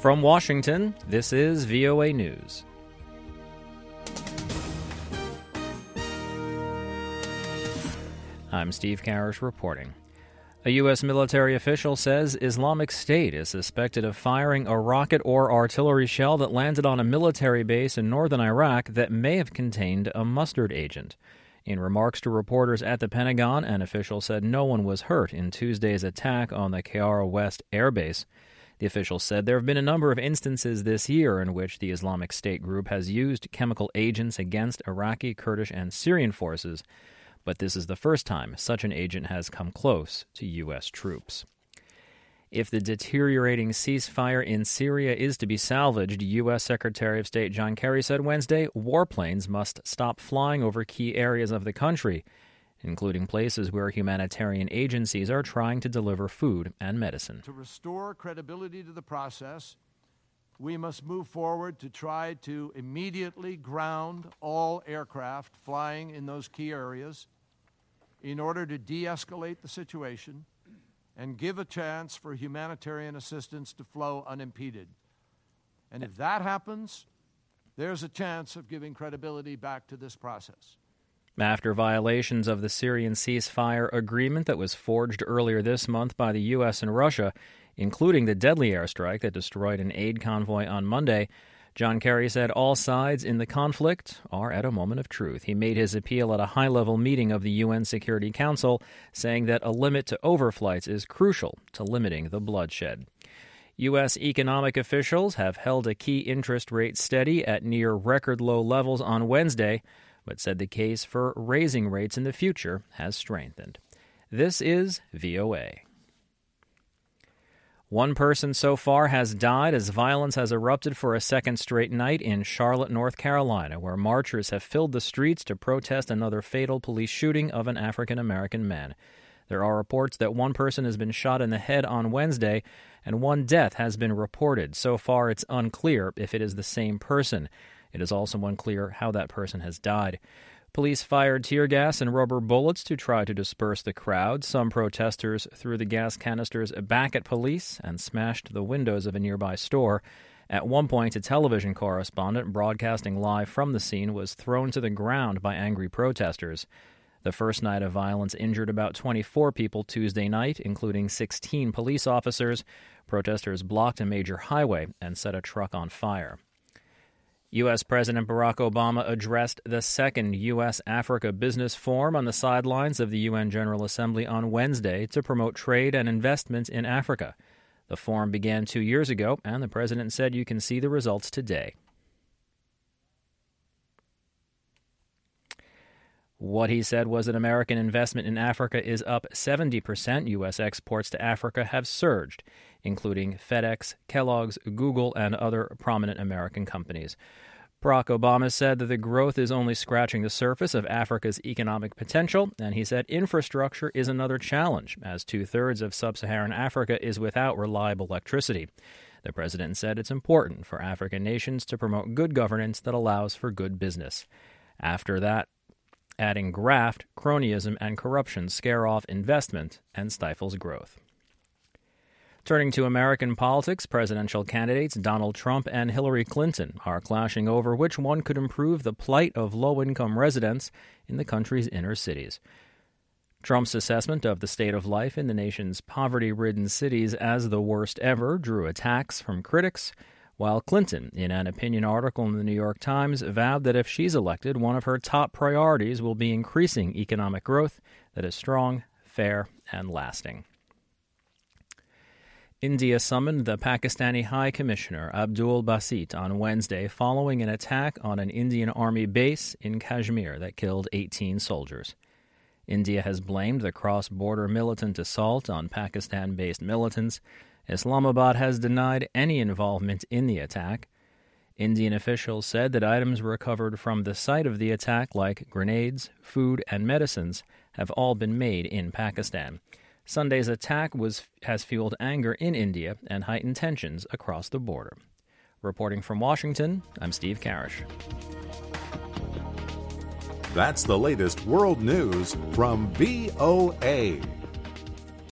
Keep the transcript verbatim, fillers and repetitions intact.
From Washington, this is V O A News. I'm Steve Karish reporting. A U S military official says Islamic State is suspected of firing a rocket or artillery shell that landed on a military base in northern Iraq that may have contained a mustard agent. In remarks to reporters at the Pentagon, an official said no one was hurt in Tuesday's attack on the Qayyarah West Air Base. The official said there have been a number of instances this year in which the Islamic State group has used chemical agents against Iraqi, Kurdish, and Syrian forces, but this is the first time such an agent has come close to U S troops. If the deteriorating ceasefire in Syria is to be salvaged, U S Secretary of State John Kerry said Wednesday warplanes must stop flying over key areas of the country, including places where humanitarian agencies are trying to deliver food and medicine. To restore credibility to the process, we must move forward to try to immediately ground all aircraft flying in those key areas in order to de-escalate the situation and give a chance for humanitarian assistance to flow unimpeded. And if that happens, there's a chance of giving credibility back to this process. After violations of the Syrian ceasefire agreement that was forged earlier this month by the U S and Russia, including the deadly airstrike that destroyed an aid convoy on Monday, John Kerry said all sides in the conflict are at a moment of truth. He made his appeal at a high-level meeting of the U N Security Council, saying that a limit to overflights is crucial to limiting the bloodshed. U S economic officials have held a key interest rate steady at near record low levels on Wednesday, but said the case for raising rates in the future has strengthened. This is V O A. One person so far has died as violence has erupted for a second straight night in Charlotte, North Carolina, where marchers have filled the streets to protest another fatal police shooting of an African-American man. There are reports that one person has been shot in the head on Wednesday, and one death has been reported. So far, it's unclear if it is the same person. It is also unclear how that person has died. Police fired tear gas and rubber bullets to try to disperse the crowd. Some protesters threw the gas canisters back at police and smashed the windows of a nearby store. At one point, a television correspondent broadcasting live from the scene was thrown to the ground by angry protesters. The first night of violence injured about twenty-four people Tuesday night, including sixteen police officers. Protesters blocked a major highway and set a truck on fire. U S. President Barack Obama addressed the second U S. Africa Business Forum on the sidelines of the U N General Assembly on Wednesday to promote trade and investment in Africa. The forum began two years ago, and the president said you can see the results today. What he said was that American investment in Africa is up seventy percent. U S exports to Africa have surged, including FedEx, Kellogg's, Google, and other prominent American companies. Barack Obama said that the growth is only scratching the surface of Africa's economic potential, and he said infrastructure is another challenge, as two-thirds of sub-Saharan Africa is without reliable electricity. The president said it's important for African nations to promote good governance that allows for good business. After that, adding graft, cronyism, and corruption scare off investment and stifles growth. Turning to American politics, presidential candidates Donald Trump and Hillary Clinton are clashing over which one could improve the plight of low-income residents in the country's inner cities. Trump's assessment of the state of life in the nation's poverty-ridden cities as the worst ever drew attacks from critics, while Clinton, in an opinion article in the New York Times, vowed that if she's elected, one of her top priorities will be increasing economic growth that is strong, fair, and lasting. India summoned the Pakistani High Commissioner Abdul Basit on Wednesday following an attack on an Indian Army base in Kashmir that killed eighteen soldiers. India has blamed the cross-border militant assault on Pakistan-based militants. Islamabad has denied any involvement in the attack. Indian officials said that items recovered from the site of the attack, like grenades, food, and medicines, have all been made in Pakistan. Sunday's attack was has fueled anger in India and heightened tensions across the border. Reporting from Washington, I'm Steve Karish. That's the latest world news from V O A.